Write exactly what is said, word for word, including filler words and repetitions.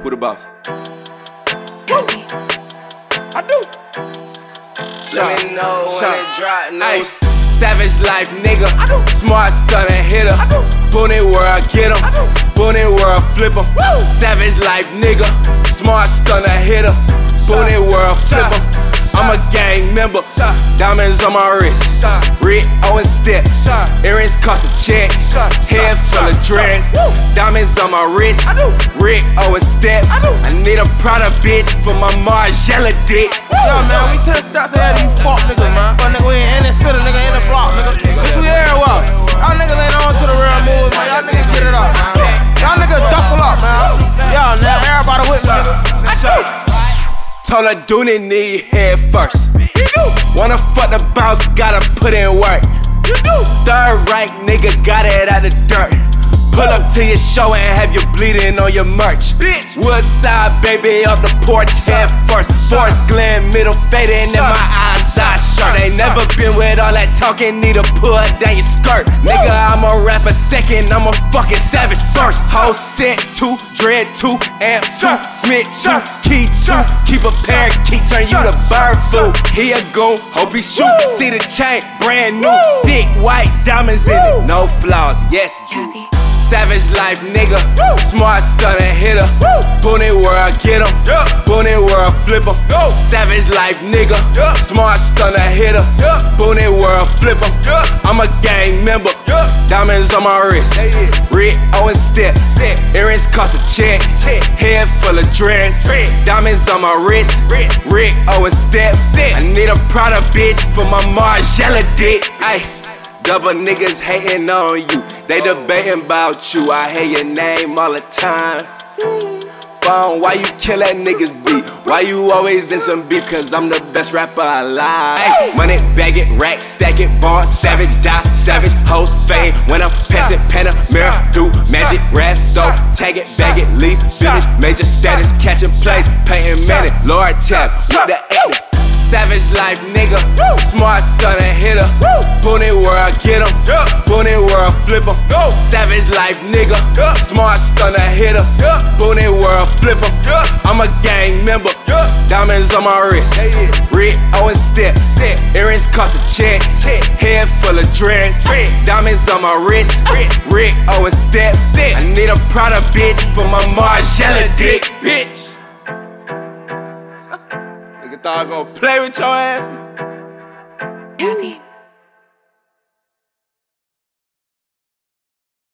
Who the boss? Happy. I do. Let me know when it drop news. Savage life, nigga. I do. Smart stunner hitter. I do. Boom it where I get 'em. I do. Boom it where I flip 'em. Woo. Savage life, nigga. Smart stunner hitter. Boom it where I flip 'em. I'm a gang member. Diamonds on my wrist. Rick Owens step. Earrings cost a check. Head full of dreads. Diamonds on my wrist. Rick Owens step. I need a Prada bitch for my Margiela dick. Yo, man, we ten stacks ahead of you fuck niggas, man. Fuck nigga, we in the city, nigga, in the block, nigga. Bitch, we everywhere. Y'all niggas ain't on to the real moves, man. Y'all niggas get it up, man. Y'all niggas duffle up, man. Y'all, now everybody with me, nigga. Told her Dooney need head first. Wanna fuck the bounce, gotta put in work. Third rank nigga got it out the dirt. Pull up to your show and have you bleeding on your merch. Woodside, baby, off the porch, head first. Forest Glen, middle fading in my eyes, I shirt. Ain't never been with all that talking, need to pull down your skirt. Nigga, I'm a rapper second, I'm a fucking savage first. Whole set two, dread two, amp two, Smith two, key two. Keep a parakeet, turn you to bird food. He a goon, hope he shoot. See the chain, brand new, thick white diamonds in it, no flaws. Yes, you. Happy. Savage life, nigga. Smart stunner hitter. Boom it where I get 'em. Boom it where I flip 'em. Savage life, nigga. Smart stunner hitter. Boom it where I flip 'em. I'm a gang member. Diamonds on my wrist. Rick Owens step. Earrings cost a check. Head full of dreads. Diamonds on my wrist. Rick Owens step. I need a Prada bitch for my Margiela dick. Ay. Double niggas hating on you, they debating about you. I hear your name all the time. Phone, why you kill that niggas beat? Why you always in some beef? Cause I'm the best rapper alive. Ay, money bag it, rack stack it, born savage, die savage, host fame. When I'm peasant, Panamera, do magic, rap stove, tag it, bag it, leave, finish, major status, catching plays, painting money, Lord tap, with the acting. Savage life, nigga. Smart stunner hitter. Boom it where I get 'em. Boom it where I flip 'em. Savage life, nigga. Smart stunner hitter. Boom it where I flip 'em. I'm a gang member. Diamonds on my wrist. Rick Owens step. Earrings cost a check. Head full of dreads. Diamonds on my wrist. Rick Owens step. I need a Prada bitch for my Margiela dick, bitch. Nigga thought I gonna play with your ass? Happy.